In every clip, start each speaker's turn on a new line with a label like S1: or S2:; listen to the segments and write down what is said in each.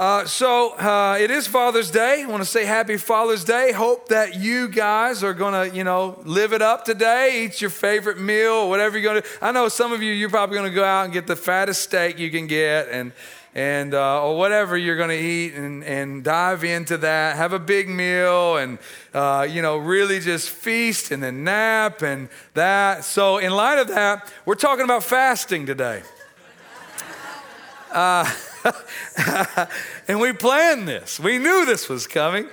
S1: It is Father's Day. I want to say happy Father's Day. Hope that you guys are going to, live it up today. Eat your favorite meal, whatever you're going to do. I know some of you're probably going to go out and get the fattest steak you can get and or whatever you're going to eat and dive into that. Have a big meal and, really just feast and then nap and that. So in light of that, we're talking about fasting today. And we planned this. We knew this was coming.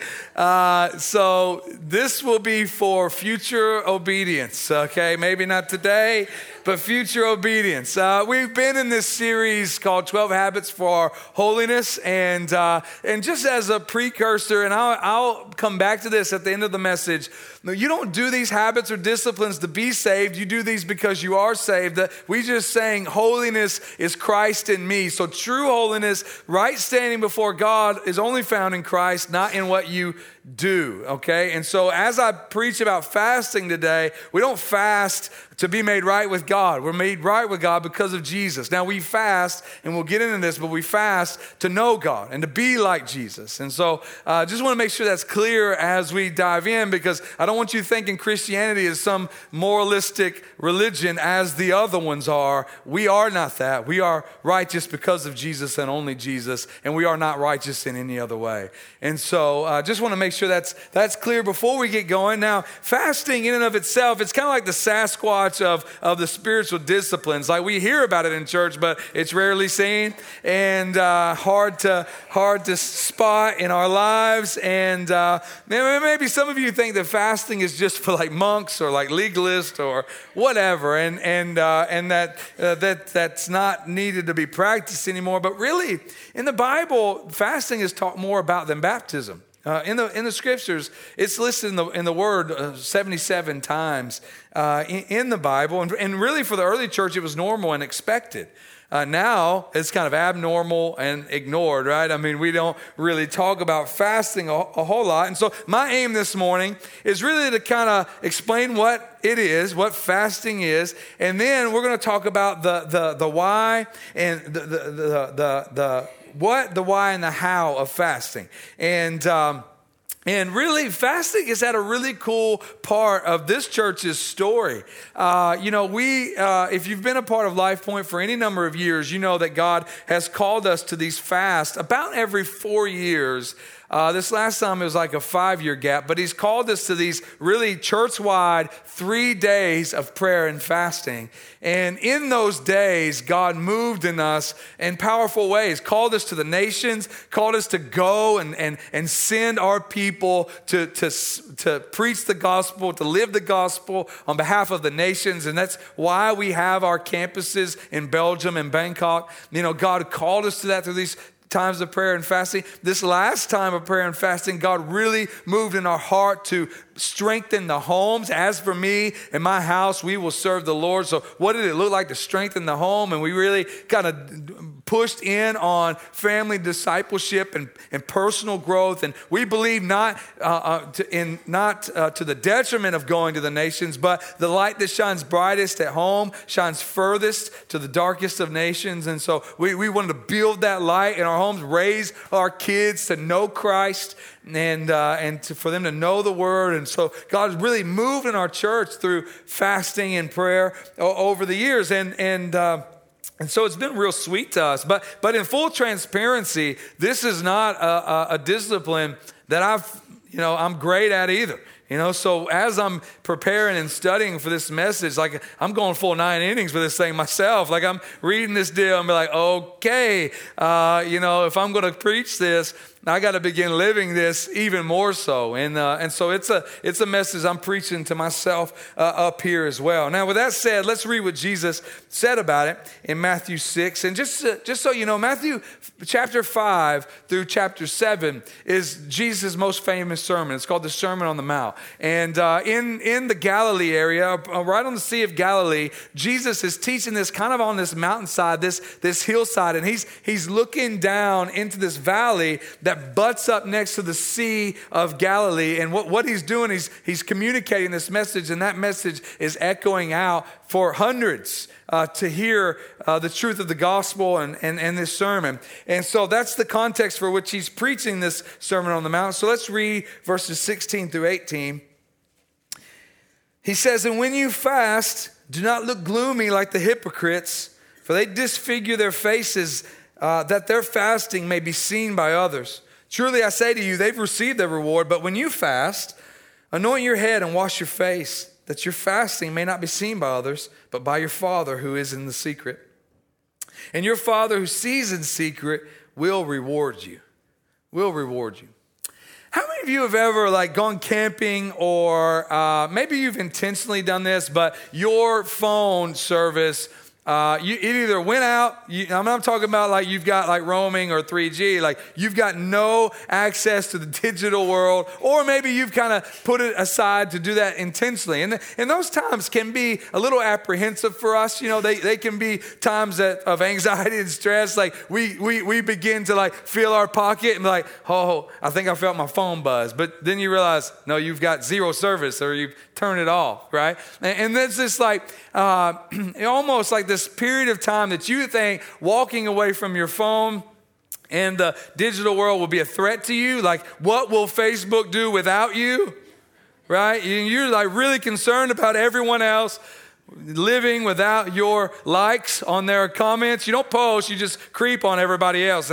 S1: So this will be for future obedience, okay? Maybe not today, but future obedience. We've been in this series called 12 Habits for Holiness. And just as a precursor, and I'll come back to this at the end of the message, no, you don't do these habits or disciplines to be saved. You do these because you are saved. We just saying holiness is Christ in me. So true holiness, right standing before God is only found in Christ, not in what you do, okay? And so as I preach about fasting today, we don't fast to be made right with God. We're made right with God because of Jesus. Now we fast, and we'll get into this, but we fast to know God and to be like Jesus. And so just want to make sure that's clear as we dive in, because I don't want you thinking Christianity is some moralistic religion as the other ones are. We are not that. We are righteous because of Jesus and only Jesus, and we are not righteous in any other way. And so just want to make sure that's clear before we get going. Now, fasting in and of itself, it's kind of like the Sasquatch of the spiritual disciplines. Like we hear about it in church, but it's rarely seen and hard to spot in our lives. And maybe some of you think that fasting is just for like monks or like legalists or whatever, and that's not needed to be practiced anymore. But really, in the Bible, fasting is taught more about than baptism. In the scriptures, it's listed in the word 77 times in the Bible. And really for the early church, it was normal and expected. Now it's kind of abnormal and ignored, right? I mean, we don't really talk about fasting a whole lot. And so my aim this morning is really to kind of explain what it is, what fasting is. And then we're going to talk about the why and the what, the why, and the how of fasting. And really, fasting is at a really cool part of this church's story. If you've been a part of Life Point for any number of years, you know that God has called us to these fasts about every 4 years. This last time it was like a 5-year gap, but he's called us to these really church-wide 3 days of prayer and fasting. And in those days, God moved in us in powerful ways, called us to the nations, called us to go and send our people to preach the gospel, to live the gospel on behalf of the nations. And that's why we have our campuses in Belgium and Bangkok. God called us to that through these times of prayer and fasting. This last time of prayer and fasting, God really moved in our heart to strengthen the homes. As for me and my house, we will serve the Lord. So what did it look like to strengthen the home? And we really kind of pushed in on family discipleship and personal growth. And we believe not to the detriment of going to the nations, but the light that shines brightest at home shines furthest to the darkest of nations. And so we wanted to build that light in our homes, raise our kids to know Christ and for them to know the word. And so God has really moved in our church through fasting and prayer over the years. And so it's been real sweet to us. But in full transparency, this is not a discipline that I'm great at either. So as I'm preparing and studying for this message, like I'm going full 9 innings for this thing myself. Like I'm reading this deal and be like, okay, if I'm going to preach this, I got to begin living this even more so. And so it's a message I'm preaching to myself up here as well. Now, with that said, let's read what Jesus said about it in Matthew 6. And just so you know, Matthew chapter 5 through chapter 7 is Jesus' most famous sermon. It's called the Sermon on the Mount. And in the Galilee area, right on the Sea of Galilee, Jesus is teaching this kind of on this mountainside, this hillside, and he's looking down into this valley that butts up next to the Sea of Galilee. And what he's doing is he's communicating this message, and that message is echoing out for hundreds to hear the truth of the gospel and this sermon. And so that's the context for which he's preaching this Sermon on the Mount. So let's read verses 16 through 18. He says, "And when you fast, do not look gloomy like the hypocrites, for they disfigure their faces that their fasting may be seen by others. Truly I say to you, they've received their reward. But when you fast, anoint your head and wash your face, that your fasting may not be seen by others, but by your Father who is in the secret. And your Father who sees in secret will reward you." Will reward you. How many of you have ever gone camping, or maybe you've intentionally done this, but your phone service, it either went out, I'm not talking about you've got roaming or 3G, you've got no access to the digital world, or maybe you've kind of put it aside to do that intentionally. And those times can be a little apprehensive for us. They can be times of anxiety and stress. We begin to feel our pocket and be like, oh, I think I felt my phone buzz. But then you realize, no, you've got zero service, or you've turned it off, right? And there's this almost like this period of time that you think walking away from your phone and the digital world will be a threat to you. What will Facebook do without you? Right? You're really concerned about everyone else living without your likes on their comments. You don't post, you just creep on everybody else.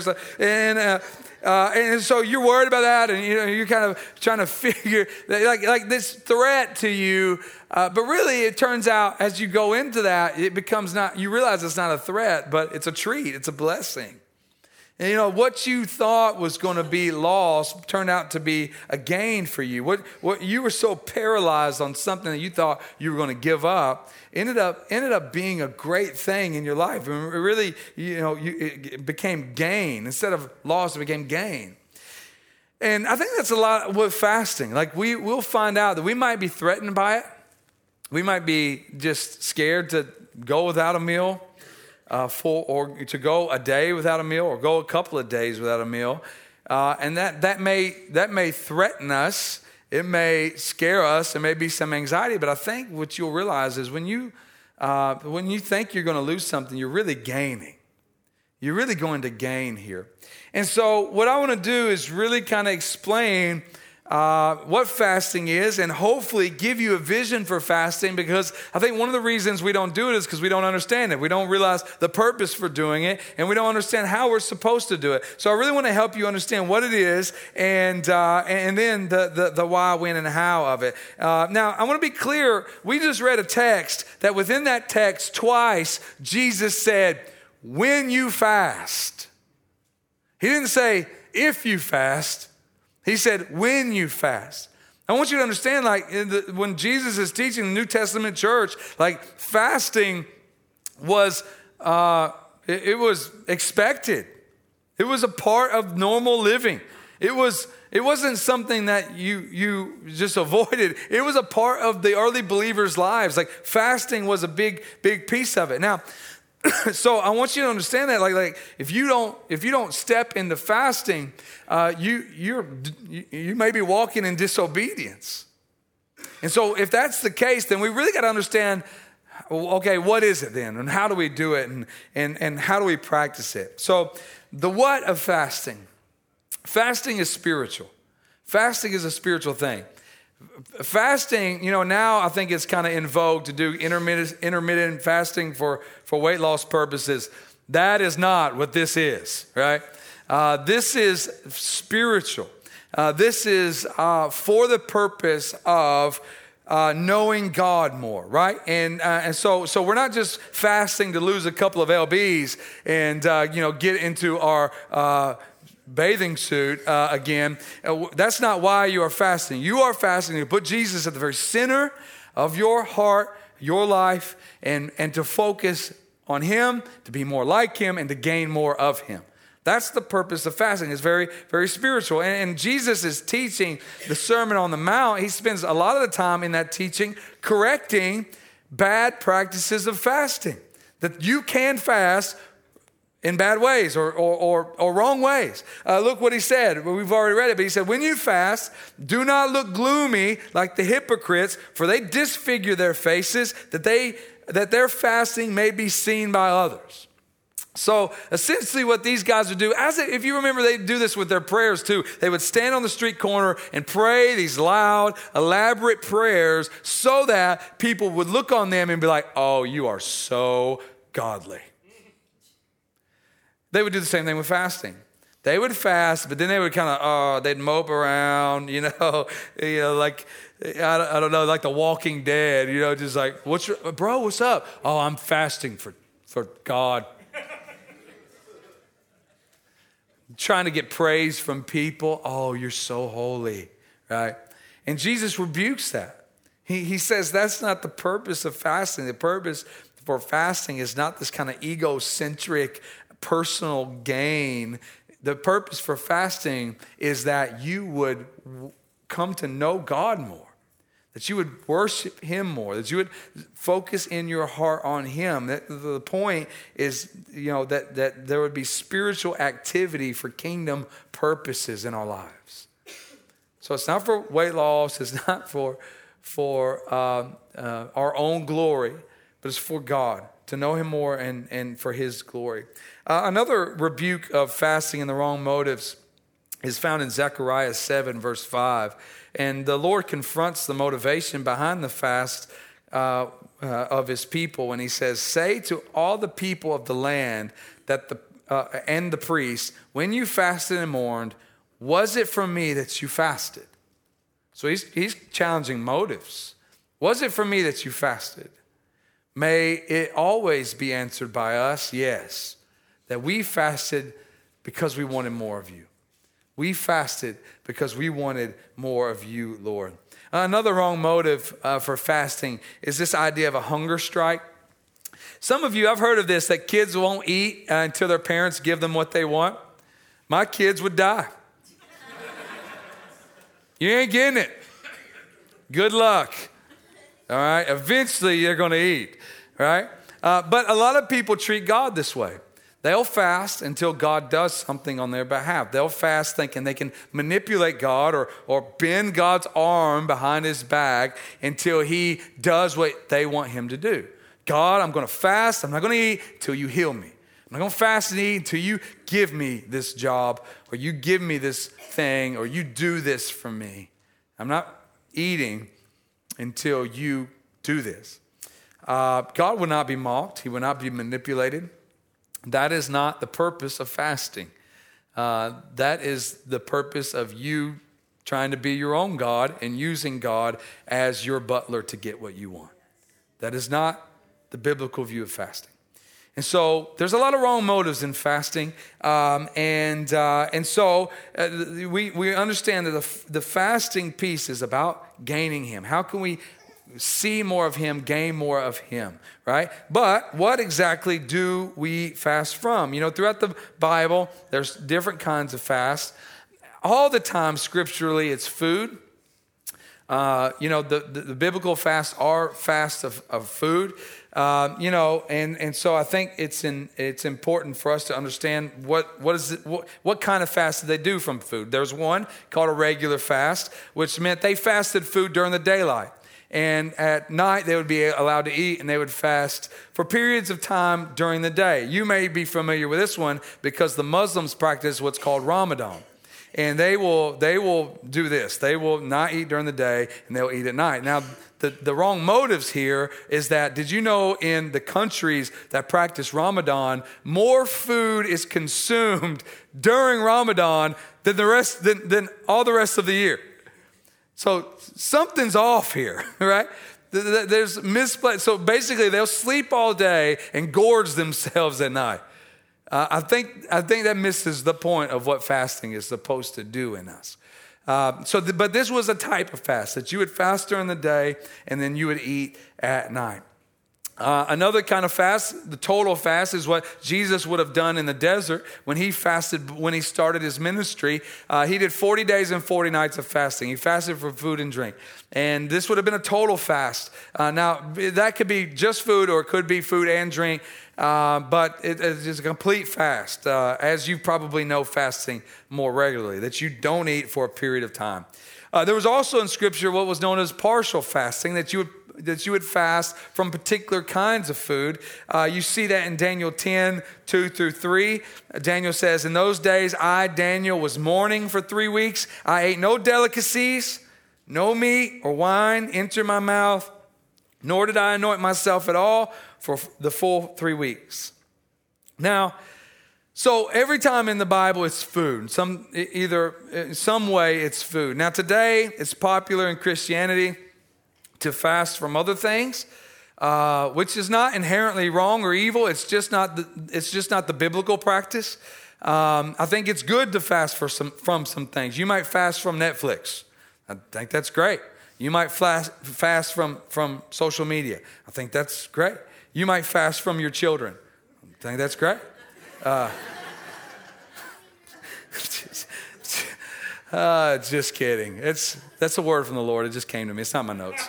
S1: And so you're worried about that, and you're kind of trying to figure like this threat to you. But really, it turns out as you go into that, it becomes you realize it's not a threat, but it's a treat. It's a blessing. And what you thought was going to be loss turned out to be a gain for you. What you were so paralyzed on something that you thought you were going to give up ended up being a great thing in your life. And really, it became gain. Instead of loss, it became gain. And I think that's a lot with fasting. We'll find out that we might be threatened by it. We might be just scared to go without a meal. Or to go a day without a meal, or go a couple of days without a meal, and that may threaten us. It may scare us. There may be some anxiety. But I think what you'll realize is when you think you're going to lose something, you're really gaining. You're really going to gain here. And so what I want to do is really kind of explain what fasting is, and hopefully give you a vision for fasting, because I think one of the reasons we don't do it is because we don't understand it. We don't realize the purpose for doing it, and we don't understand how we're supposed to do it. So I really want to help you understand what it is, and then the why, when, and how of it. Now, I want to be clear. We just read a text that within that text twice Jesus said, "When you fast." He didn't say, "If you fast." He said, "When you fast." I want you to understand, when Jesus is teaching the New Testament church, fasting was, it was expected. It was a part of normal living. It wasn't something that you just avoided. It was a part of the early believers' lives. Fasting was a big piece of it. Now, so I want you to understand that, if you don't step into fasting, you may be walking in disobedience. And so if that's the case, then we really got to understand, okay, what is it then, and how do we do it, and how do we practice it? So the what of fasting? Fasting is spiritual. Fasting is a spiritual thing. Fasting, now I think it's kind of in vogue to do intermittent fasting for weight loss purposes. That is not what this is, right? This is spiritual. This is for the purpose of knowing God more, right? And so we're not just fasting to lose a couple of lbs and get into our bathing suit again. That's not why you are fasting. You are fasting to put Jesus at the very center of your heart, your life, and to focus on Him, to be more like Him, and to gain more of Him. That's the purpose of fasting. It's very, very spiritual. And Jesus is teaching the Sermon on the Mount. He spends a lot of the time in that teaching correcting bad practices of fasting. That you can fast in bad ways or wrong ways. Look what he said. We've already read it, but he said, when you fast, do not look gloomy like the hypocrites, for they disfigure their faces, that their fasting may be seen by others. So essentially what these guys would do, if you remember, they do this with their prayers too. They would stand on the street corner and pray these loud, elaborate prayers so that people would look on them and be like, oh, you are so godly. They would do the same thing with fasting. They would fast, but then they would kind of, they'd mope around, like, I don't know, like the Walking Dead, just like, what's up? Oh, I'm fasting for God. Trying to get praise from people. Oh, you're so holy, right? And Jesus rebukes that. He says that's not the purpose of fasting. The purpose for fasting is not this kind of egocentric personal gain. The purpose for fasting is that you would come to know God more, that you would worship him more, that you would focus in your heart on him. The point is, that there would be spiritual activity for kingdom purposes in our lives. So it's not for weight loss, it's not for our own glory, but it's for God, to know him more and for his glory. Another rebuke of fasting and the wrong motives is found in Zechariah 7, verse 5. And the Lord confronts the motivation behind the fast of his people when he says, say to all the people of the land and the priests, when you fasted and mourned, was it for me that you fasted? So he's challenging motives. Was it for me that you fasted? May it always be answered by us, yes, that we fasted because we wanted more of you. We fasted because we wanted more of you, Lord. Another wrong motive for fasting is this idea of a hunger strike. Some of you, I've heard of this, that kids won't eat until their parents give them what they want. My kids would die. You ain't getting it. Good luck. All right? Eventually, you're going to eat. Right? But a lot of people treat God this way. They'll fast until God does something on their behalf. They'll fast thinking they can manipulate God or bend God's arm behind his back until he does what they want him to do. God, I'm going to fast. I'm not going to eat until you heal me. I'm not going to fast and eat until you give me this job or you give me this thing or you do this for me. I'm not eating until you do this. God will not be mocked. He will not be manipulated. That is not the purpose of fasting. That is the purpose of you trying to be your own God and using God as your butler to get what you want. That is not the biblical view of fasting. And so there's a lot of wrong motives in fasting. And so we understand that the fasting piece is about gaining him. How can we see more of him, gain more of him, right? But what exactly do we fast from? Throughout the Bible, there's different kinds of fast. All the time, scripturally, it's food. The biblical fasts are fasts of food. And so I think it's important for us to understand what kind of fast did they do from food. There's one called a regular fast, which meant they fasted food during the daylight. And at night, they would be allowed to eat, and they would fast for periods of time during the day. You may be familiar with this one because the Muslims practice what's called Ramadan. And they will do this. They will not eat during the day, and they'll eat at night. Now, the wrong motives here is that, did you know in the countries that practice Ramadan, more food is consumed during Ramadan than all the rest of the year? So something's off here, right? There's misplaced. So basically, they'll sleep all day and gorge themselves at night. I think that misses the point of what fasting is supposed to do in us. But this was a type of fast that you would fast during the day and then you would eat at night. Another kind of fast, the total fast, is what Jesus would have done in the desert when he fasted, when he started his ministry. He did 40 days and 40 nights of fasting. He fasted for food and drink. And this would have been a total fast. Now, that could be just food or it could be food and drink, but it's a complete fast, as you probably know fasting more regularly, that you don't eat for a period of time. There was also in Scripture what was known as partial fasting, that you would fast from particular kinds of food. You see that in Daniel 10, 2 through 3. Daniel says, in those days, I, Daniel, was mourning for 3 weeks. I ate no delicacies, no meat or wine entered my mouth, nor did I anoint myself at all for the full 3 weeks. Now, so every time in the Bible it's food. Some way it's food. Now today it's popular in Christianity to fast from other things, which is not inherently wrong or evil. It's just not the biblical practice. I think it's good to fast from some things. You might fast from Netflix. I think that's great. You might fast from social media. I think that's great. You might fast from your children. I think that's great. Just kidding. That's a word from the Lord. It just came to me. It's not my notes.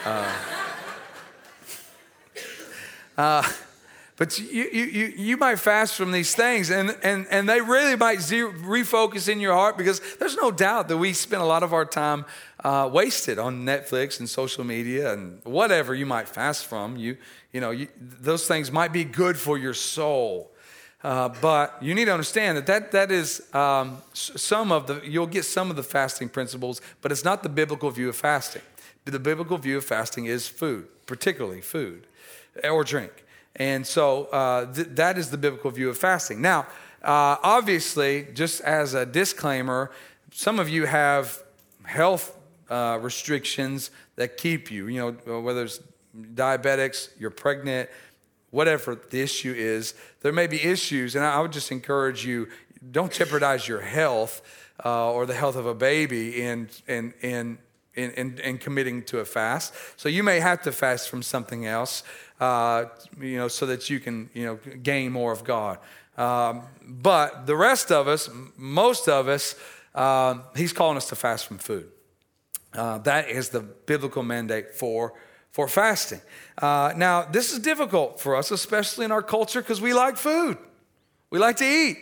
S1: But you might fast from these things, and they really might refocus in your heart, because there's no doubt that we spend a lot of our time wasted on Netflix and social media and whatever you might fast from. Those things might be good for your soul. But you need to understand that is you'll get some of the fasting principles, but it's not the biblical view of fasting. The biblical view of fasting is food, particularly food or drink. And so that is the biblical view of fasting. Now, obviously, just as a disclaimer, some of you have health restrictions that keep you, whether it's diabetics, you're pregnant, whatever the issue is, there may be issues, and I would just encourage you, don't jeopardize your health or the health of a baby in committing to a fast. So you may have to fast from something else, so that you can, gain more of God. But the rest of us, most of us, he's calling us to fast from food. That is the biblical mandate for fasting. Now, this is difficult for us, especially in our culture, because we like food. We like to eat.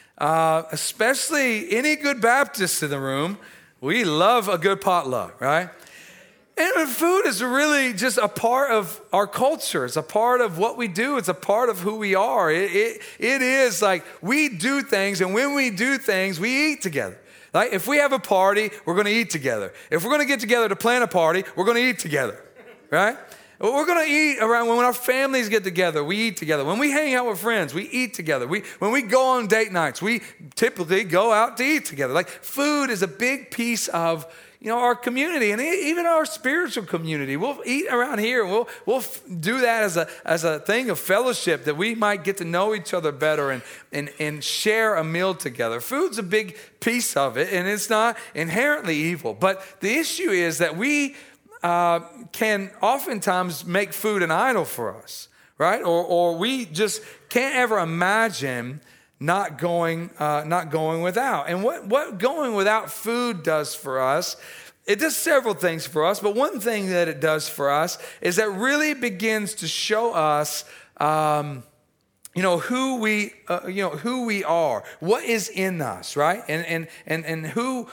S1: Especially any good Baptists in the room, we love a good potluck, right? And food is really just a part of our culture. It's a part of what we do. It's a part of who we are. It is like we do things, and when we do things, we eat together. Like if we have a party, we're going to eat together. If we're going to get together to plan a party, we're going to eat together. Right? We're going to eat around when our families get together. We eat together. When we hang out with friends, we eat together. When we go on date nights, we typically go out to eat together. Like food is a big piece of our community, and even our spiritual community. We'll eat around here. We'll do that as a thing of fellowship, that we might get to know each other better and share a meal together. Food's a big piece of it, and it's not inherently evil. But the issue is that we can oftentimes make food an idol for us, right? Or we just can't ever imagine not going without. And what going without food does for us, it does several things for us. But one thing that it does for us is that really begins to show us, who we are, what is in us, right? And who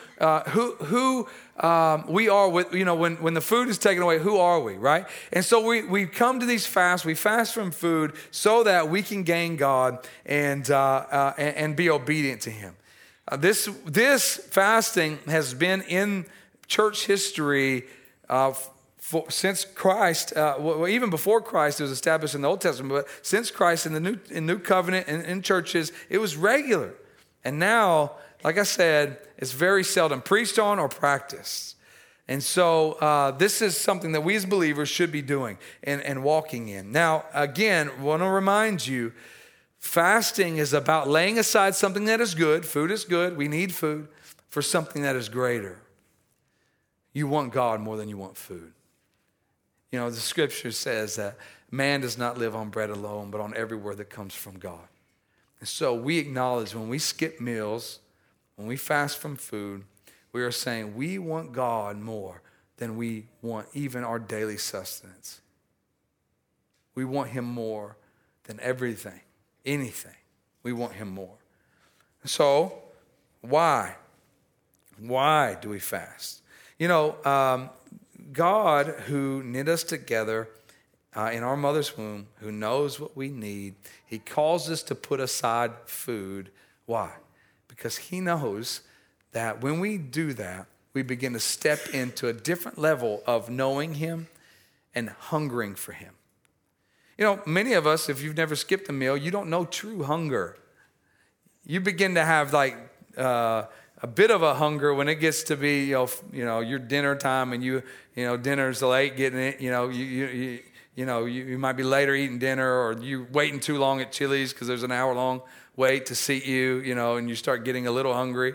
S1: we are with, when the food is taken away, who are we, right? And so we come to these fasts, we fast from food so that we can gain God and be obedient to Him. This fasting has been in church history since Christ, even before Christ, it was established in the Old Testament, but since Christ in the New Covenant and in churches, it was regular. And now, like I said, it's very seldom preached on or practiced. And so this is something that we as believers should be doing and walking in. Now, again, I want to remind you, fasting is about laying aside something that is good. Food is good. We need food for something that is greater. You want God more than you want food. You know, the scripture says that man does not live on bread alone, but on every word that comes from God. And so we acknowledge when we skip meals, when we fast from food, we are saying we want God more than we want even our daily sustenance. We want him more than everything, anything. We want him more. So, why? Why do we fast? You know, God who knit us together in our mother's womb, who knows what we need, he calls us to put aside food. Why? Because he knows that when we do that, we begin to step into a different level of knowing him and hungering for him. You know, many of us, if you've never skipped a meal, you don't know true hunger. You begin to have like a bit of a hunger when it gets to be, you know, your dinner time, and dinner's late getting it. You might be later eating dinner, or you waiting too long at Chili's because there's an hour-long wait to seat you, and you start getting a little hungry.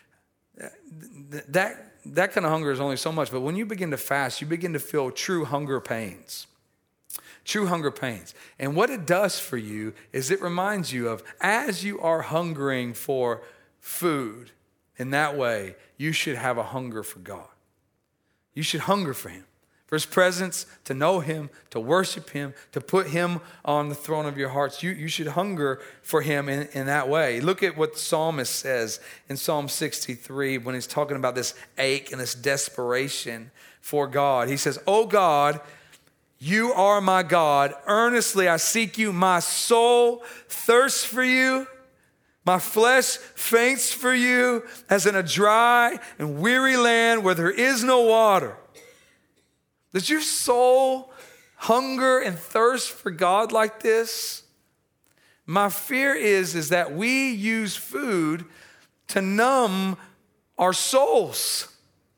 S1: That kind of hunger is only so much. But when you begin to fast, you begin to feel true hunger pains. True hunger pains. And what it does for you is it reminds you of, as you are hungering for food in that way, you should have a hunger for God. You should hunger for him, for his presence, to know him, to worship him, to put him on the throne of your hearts. You should hunger for him in that way. Look at what the psalmist says in Psalm 63 when he's talking about this ache and this desperation for God. He says, "Oh God, you are my God. Earnestly I seek you. My soul thirsts for you. My flesh faints for you, as in a dry and weary land where there is no water." Does your soul hunger and thirst for God like this? My fear is that we use food to numb our souls.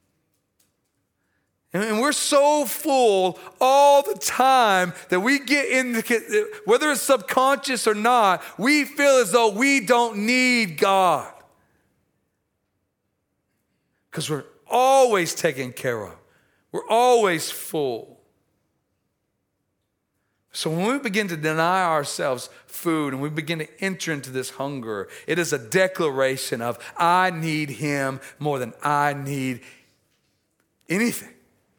S1: And we're so full all the time that we get in, whether it's subconscious or not, we feel as though we don't need God. Because we're always taken care of. We're always full. So when we begin to deny ourselves food and we begin to enter into this hunger, it is a declaration of, I need him more than I need anything.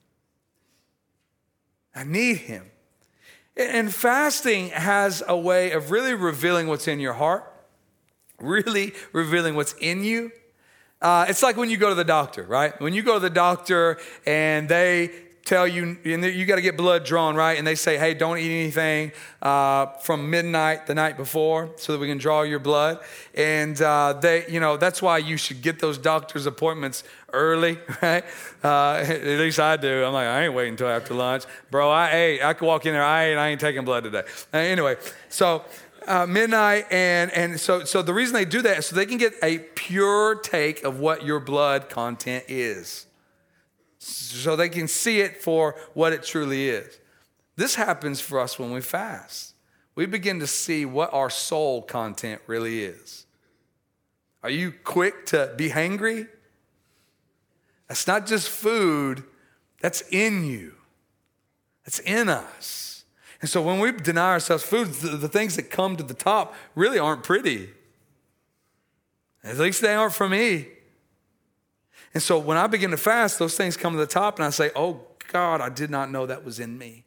S1: I need him. And fasting has a way of really revealing what's in your heart, really revealing what's in you. It's like when you go to the doctor, right? When you go to the doctor and they tell you, you got to get blood drawn, right? And they say, hey, don't eat anything from midnight the night before so that we can draw your blood. And that's why you should get those doctor's appointments early, right? At least I do. I'm like, I ain't waiting until after lunch. Bro, I ate. I could walk in there, I ain't taking blood today. Anyway, so midnight, and so the reason they do that is so they can get a pure take of what your blood content is. So they can see it for what it truly is. This happens for us when we fast. We begin to see what our soul content really is. Are you quick to be hangry? That's not just food, that's in you. That's in us. And so when we deny ourselves food, the things that come to the top really aren't pretty. At least they aren't for me. And so when I begin to fast, those things come to the top and I say, oh God, I did not know that was in me.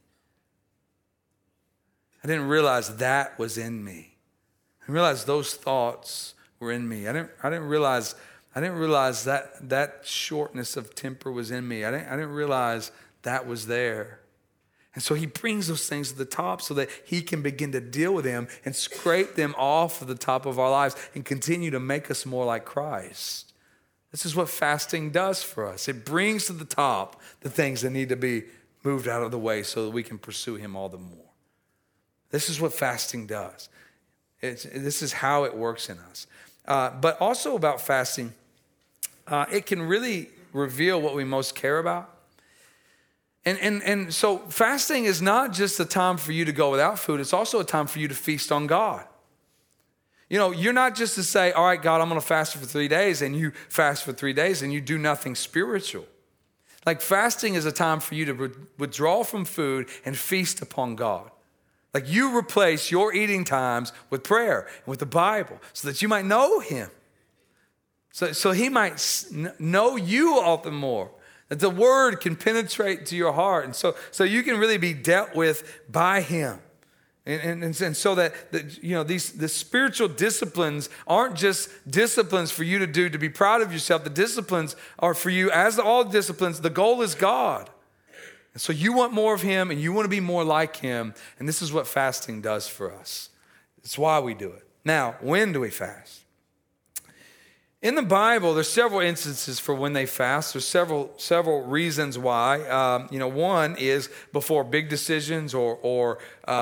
S1: I didn't realize that was in me. I realized those thoughts were in me. I didn't realize that shortness of temper was in me. I didn't realize that was there. And so he brings those things to the top so that he can begin to deal with them and scrape them off of the top of our lives and continue to make us more like Christ. This is what fasting does for us. It brings to the top the things that need to be moved out of the way so that we can pursue him all the more. This is what fasting does. This is how it works in us. But also about fasting, it can really reveal what we most care about. And so fasting is not just a time for you to go without food. It's also a time for you to feast on God. You know, you're not just to say, all right, God, I'm going to fast for 3 days, and you fast for 3 days and you do nothing spiritual. Like fasting is a time for you to withdraw from food and feast upon God. Like you replace your eating times with prayer and with the Bible so that you might know him. So he might know you all the more. That the word can penetrate to your heart. And so you can really be dealt with by him. And so that the spiritual disciplines aren't just disciplines for you to do to be proud of yourself. The disciplines are for you, as all disciplines, the goal is God. And so you want more of him and you want to be more like him. And this is what fasting does for us. It's why we do it. Now, when do we fast? In the Bible, there's several instances for when they fast. There's several reasons why. One is before big decisions or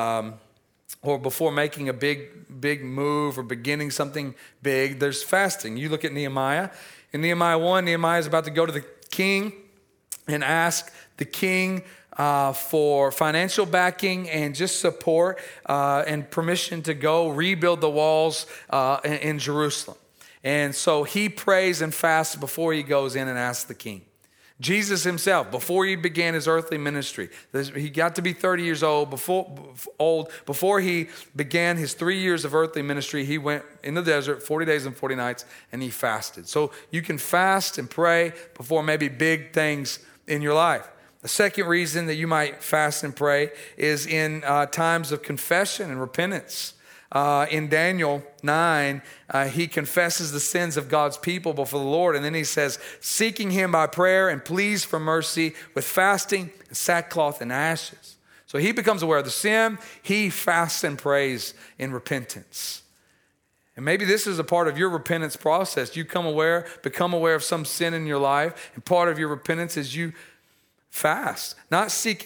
S1: before making a big move or beginning something big. There's fasting. You look at Nehemiah. In Nehemiah 1, Nehemiah is about to go to the king and ask the king for financial backing and just support and permission to go rebuild the walls in Jerusalem. And so he prays and fasts before he goes in and asks the king. Jesus himself, before he began his earthly ministry, he got to be 30 years old. Before he began his 3 years of earthly ministry, he went in the desert 40 days and 40 nights, and he fasted. So you can fast and pray before maybe big things in your life. The second reason that you might fast and pray is in times of confession and repentance. In Daniel 9, he confesses the sins of God's people before the Lord. And then he says, seeking him by prayer and pleas for mercy with fasting and sackcloth and ashes. So he becomes aware of the sin. He fasts and prays in repentance. And maybe this is a part of your repentance process. You become aware of some sin in your life. And part of your repentance is you fast, not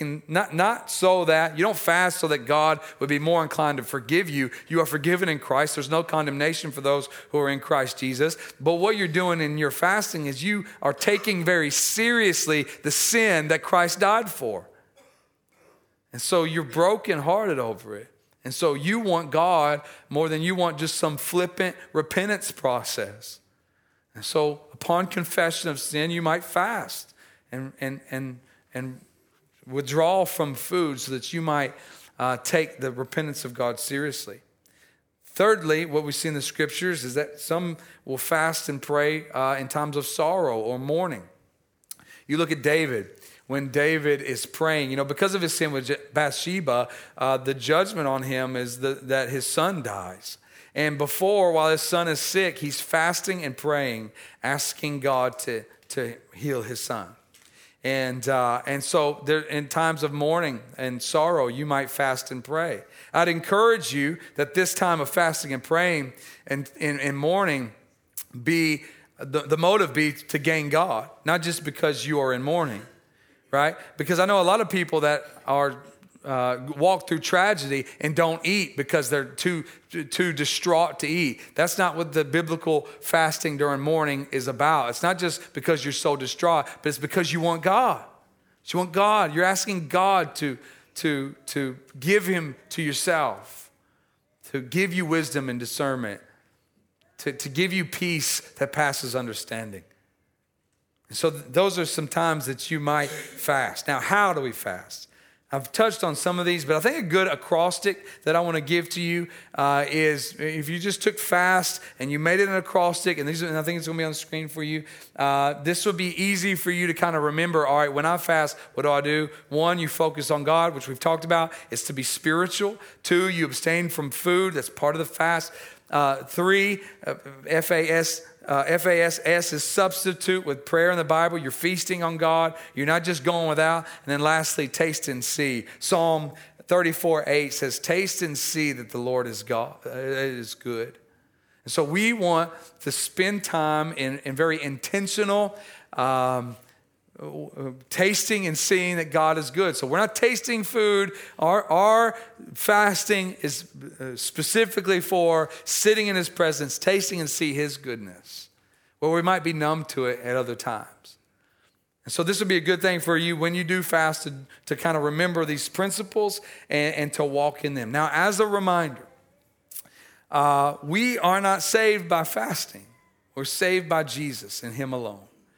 S1: so that you don't fast so that God would be more inclined to forgive you. You are forgiven in Christ. There's no condemnation for those who are in Christ Jesus. But what you're doing in your fasting is you are taking very seriously the sin that Christ died for. And so you're brokenhearted over it. And so you want God more than you want just some flippant repentance process. And so upon confession of sin, you might fast and withdraw from food so that you might take the repentance of God seriously. Thirdly, what we see in the scriptures is that some will fast and pray in times of sorrow or mourning. You look at David. When David is praying, because of his sin with Bathsheba, the judgment on him is that his son dies. And while his son is sick, he's fasting and praying, asking God to heal his son. And so there, in times of mourning and sorrow, you might fast and pray. I'd encourage you that this time of fasting and praying and mourning be the motive be to gain God, not just because you are in mourning, right? Because I know a lot of people that are walk through tragedy and don't eat because they're too distraught to eat. That's not what the biblical fasting during mourning is about. It's not just because you're so distraught, but it's because you want God. You want God. You're asking God to give him to yourself, to give you wisdom and discernment, to give you peace that passes understanding. So those are some times that you might fast. Now, how do we fast? I've touched on some of these, but I think a good acrostic that I want to give to you is if you just took fast and you made it an acrostic, and I think it's going to be on the screen for you, this would be easy for you to kind of remember, all right, when I fast, what do I do? 1, you focus on God, which we've talked about. It's to be spiritual. 2, you abstain from food. That's part of the fast. 3, FASS is substitute with prayer in the Bible. You're feasting on God. You're not just going without. And then lastly, taste and see. Psalm 34:8 says, taste and see that the Lord is God. It is good. And so we want to spend time in very intentional tasting and seeing that God is good. So we're not tasting food. Our fasting is specifically for sitting in his presence, tasting and see his goodness, where we might be numb to it at other times. And so this would be a good thing for you when you do fast to kind of remember these principles and to walk in them. Now, as a reminder, we are not saved by fasting. We're saved by Jesus and him alone.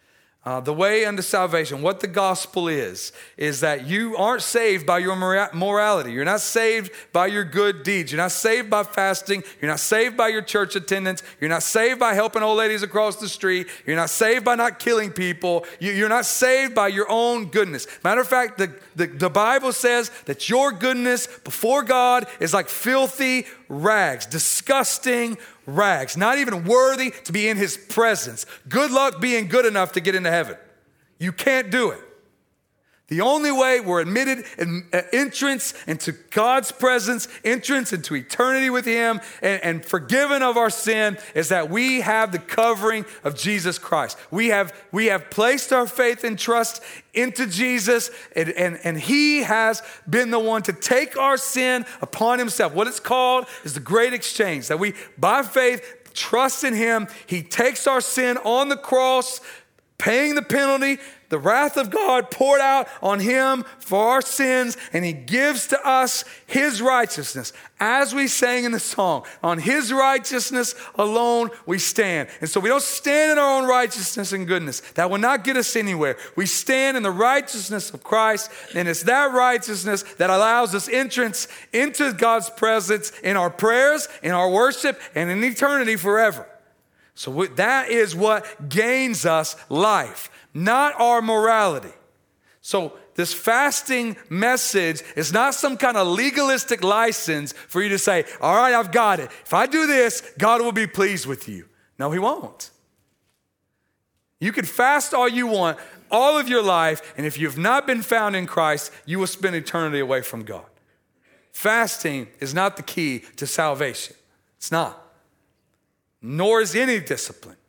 S1: The way unto salvation, what the gospel is that you aren't saved by your morality. You're not saved by your good deeds. You're not saved by fasting. You're not saved by your church attendance. You're not saved by helping old ladies across the street. You're not saved by not killing people. You're not saved by your own goodness. Matter of fact, the Bible says that your goodness before God is like filthy rags, disgusting rags, not even worthy to be in his presence. Good luck being good enough to get into heaven. You can't do it. The only way we're admitted entrance into God's presence, entrance into eternity with him, and forgiven of our sin is that we have the covering of Jesus Christ. We have placed our faith and trust into Jesus, and he has been the one to take our sin upon himself. What it's called is the great exchange, that we, by faith, trust in him. He takes our sin on the cross, paying the penalty, the wrath of God poured out on him for our sins, and he gives to us his righteousness. As we sang in the song, on his righteousness alone we stand. And so we don't stand in our own righteousness and goodness. That will not get us anywhere. We stand in the righteousness of Christ, and it's that righteousness that allows us entrance into God's presence in our prayers, in our worship, and in eternity forever. So that is what gains us life, not our morality. So this fasting message is not some kind of legalistic license for you to say, all right, I've got it. If I do this, God will be pleased with you. No, he won't. You can fast all you want, all of your life, and if you've not been found in Christ, you will spend eternity away from God. Fasting is not the key to salvation. It's not. Nor is any discipline.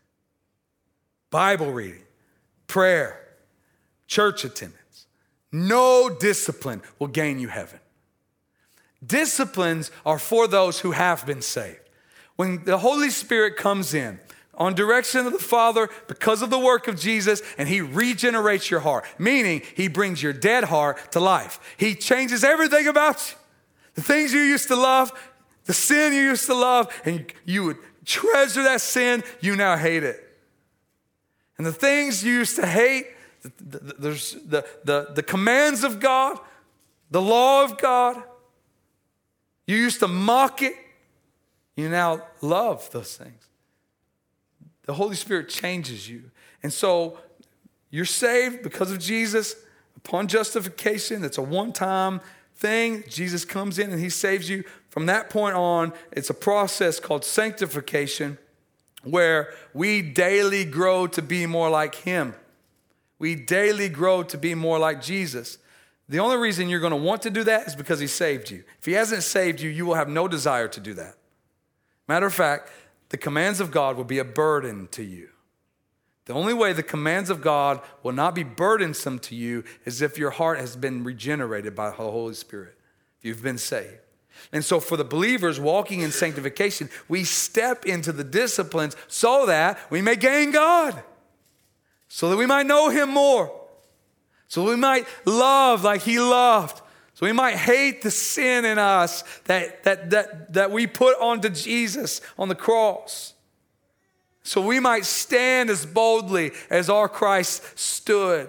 S1: Bible reading, prayer, church attendance. No discipline will gain you heaven. Disciplines are for those who have been saved. When the Holy Spirit comes in on direction of the Father because of the work of Jesus, and he regenerates your heart, meaning he brings your dead heart to life. He changes everything about you. The things you used to love, the sin you used to love, and you would treasure that sin, you now hate it. And the things you used to hate, there's the commands of God, the law of God, you used to mock it, you now love those things. The Holy Spirit changes you. And so you're saved because of Jesus upon justification. It's a one-time thing. Jesus comes in and he saves you. From that point on, it's a process called sanctification where we daily grow to be more like him. We daily grow to be more like Jesus. The only reason you're going to want to do that is because he saved you. If he hasn't saved you, you will have no desire to do that. Matter of fact, the commands of God will be a burden to you. The only way the commands of God will not be burdensome to you is if your heart has been regenerated by the Holy Spirit. If you've been saved. And so for the believers walking in sanctification, we step into the disciplines so that we may gain God, so that we might know him more, so we might love like he loved, so we might hate the sin in us that we put onto Jesus on the cross, so we might stand as boldly as our Christ stood.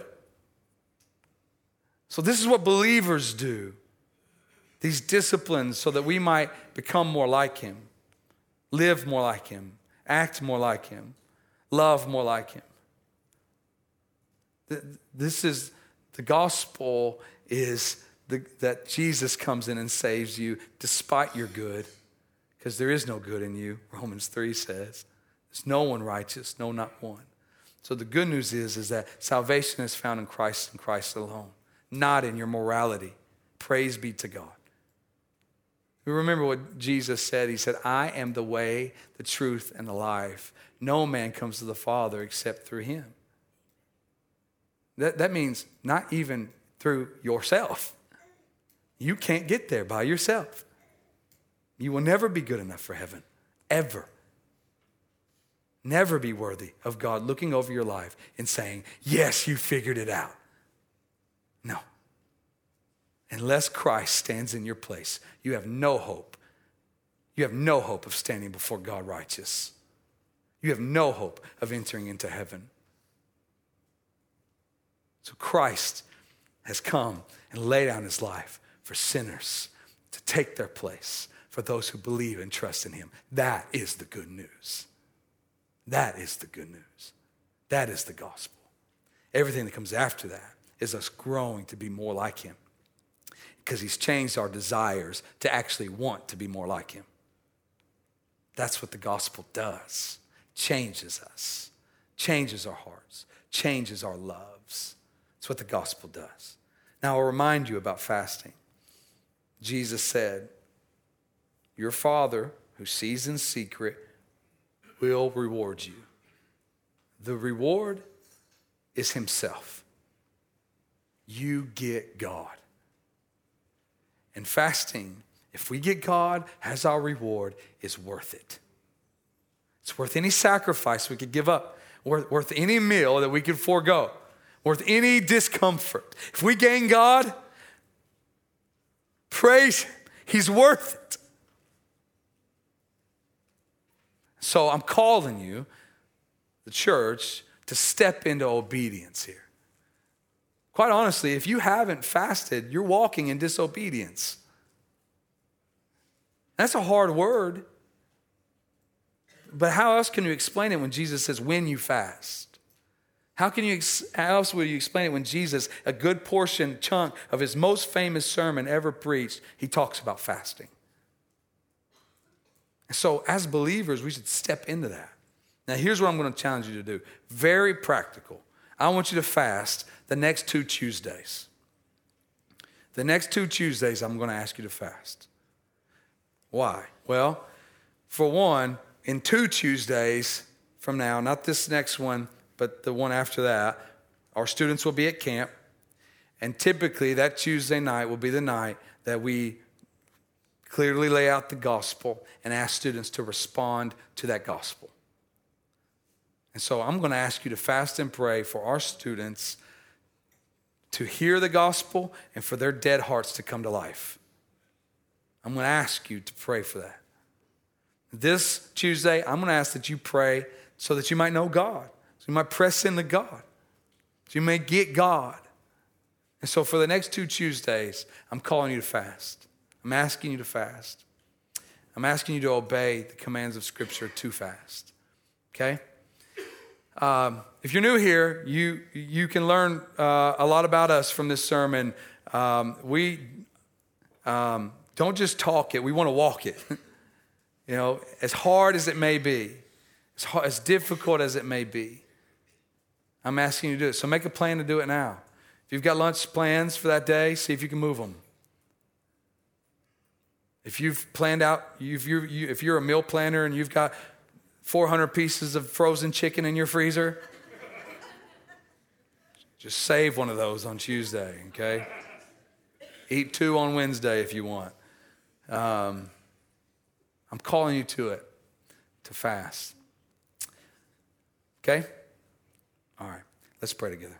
S1: So this is what believers do. These disciplines so that we might become more like him, live more like him, act more like him, love more like him. This is the gospel is that Jesus comes in and saves you despite your good, because there is no good in you, Romans 3 says. There's no one righteous, no, not one. So the good news is that salvation is found in Christ and Christ alone, not in your morality. Praise be to God. We remember what Jesus said. He said, I am the way, the truth, and the life. No man comes to the Father except through him. That means not even through yourself. You can't get there by yourself. You will never be good enough for heaven, ever. Never be worthy of God looking over your life and saying, yes, you figured it out. No. Unless Christ stands in your place, you have no hope. You have no hope of standing before God righteous. You have no hope of entering into heaven. So Christ has come and laid down his life for sinners to take their place, for those who believe and trust in him. That is the good news. That is the good news. That is the gospel. Everything that comes after that is us growing to be more like him, because he's changed our desires to actually want to be more like him. That's what the gospel does. Changes us, changes our hearts, changes our loves. That's what the gospel does. Now, I'll remind you about fasting. Jesus said, your Father who sees in secret will reward you. The reward is himself. You get God. And fasting, if we get God as our reward, is worth it. It's worth any sacrifice we could give up, worth any meal that we could forego, worth any discomfort. If we gain God, praise him. He's worth it. So I'm calling you, the church, to step into obedience here. Quite honestly, if you haven't fasted, you're walking in disobedience. That's a hard word. But how else can you explain it when Jesus says, when you fast? How else would you explain it when Jesus, a good portion, chunk of his most famous sermon ever preached, he talks about fasting? So as believers, we should step into that. Now, here's what I'm going to challenge you to do. Very practical. I want you to fast the next 2 Tuesdays. The next 2 Tuesdays, I'm going to ask you to fast. Why? Well, for one, in 2 Tuesdays from now, not this next one, but the one after that, our students will be at camp. And typically, that Tuesday night will be the night that we clearly lay out the gospel and ask students to respond to that gospel. And so I'm going to ask you to fast and pray for our students to hear the gospel and for their dead hearts to come to life. I'm going to ask you to pray for that. This Tuesday, I'm going to ask that you pray so that you might know God, so you might press into God, so you may get God. And so for the next 2 Tuesdays, I'm calling you to fast. I'm asking you to fast. I'm asking you to obey the commands of Scripture to fast. Okay? If you're new here, you can learn a lot about us from this sermon. We don't just talk it, we want to walk it. You know, as hard as it may be, as difficult as it may be, I'm asking you to do it. So make a plan to do it now. If you've got lunch plans for that day, see if you can move them. If you've planned out, if you're a meal planner and you've got 400 pieces of frozen chicken in your freezer, just save one of those on Tuesday, okay? Eat 2 on Wednesday if you want. I'm calling you to it, to fast. Okay? All right, let's pray together.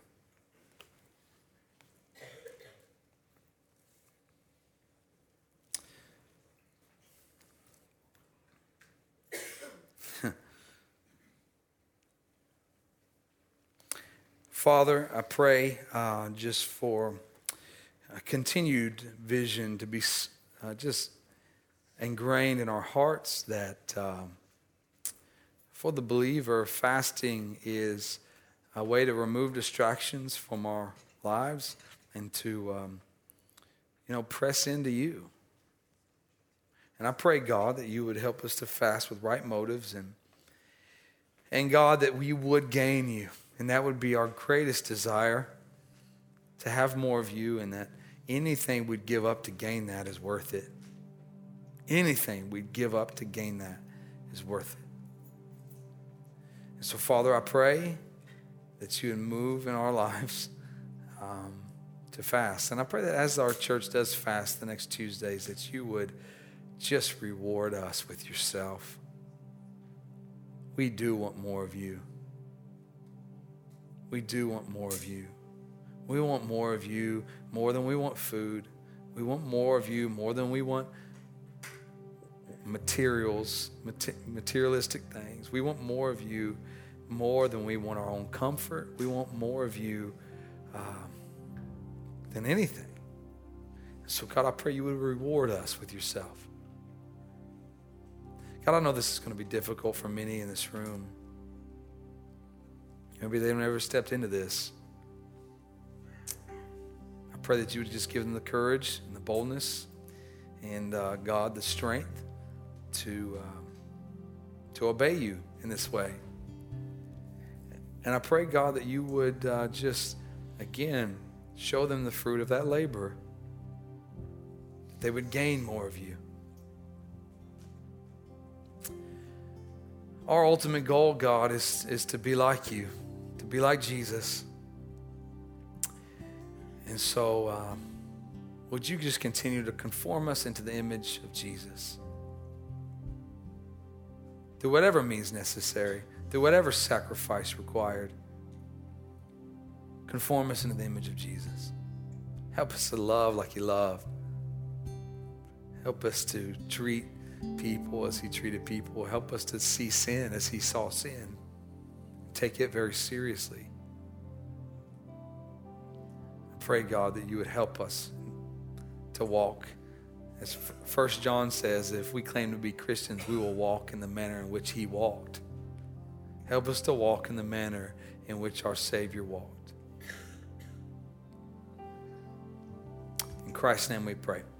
S1: Father, I pray just for a continued vision to be just ingrained in our hearts that for the believer, fasting is a way to remove distractions from our lives and to, press into you. And I pray, God, that you would help us to fast with right motives and God, that we would gain you. And that would be our greatest desire, to have more of you, and that anything we'd give up to gain that is worth it. Anything we'd give up to gain that is worth it. And so, Father, I pray that you would move in our lives to fast. And I pray that as our church does fast the next Tuesdays, that you would just reward us with yourself. We do want more of you. We do want more of you. We want more of you more than we want food. We want more of you more than we want materialistic things. We want more of you more than we want our own comfort. We want more of you than anything. So God, I pray you would reward us with yourself. God, I know this is going to be difficult for many in this room. Maybe they've never stepped into this. I pray that you would just give them the courage and the boldness and, God, the strength to obey you in this way. And I pray, God, that you would just, again, show them the fruit of that labor. They would gain more of you. Our ultimate goal, God, is to be like you, to be like Jesus. And so, would you just continue to conform us into the image of Jesus? Through whatever means necessary, through whatever sacrifice required. Conform us into the image of Jesus. Help us to love like you love. Help us to treat people as he treated people. Help us to see sin as he saw sin. Take it very seriously. I pray, God, that you would help us to walk. As 1 John says, if we claim to be Christians, we will walk in the manner in which he walked. Help us to walk in the manner in which our Savior walked. In Christ's name we pray.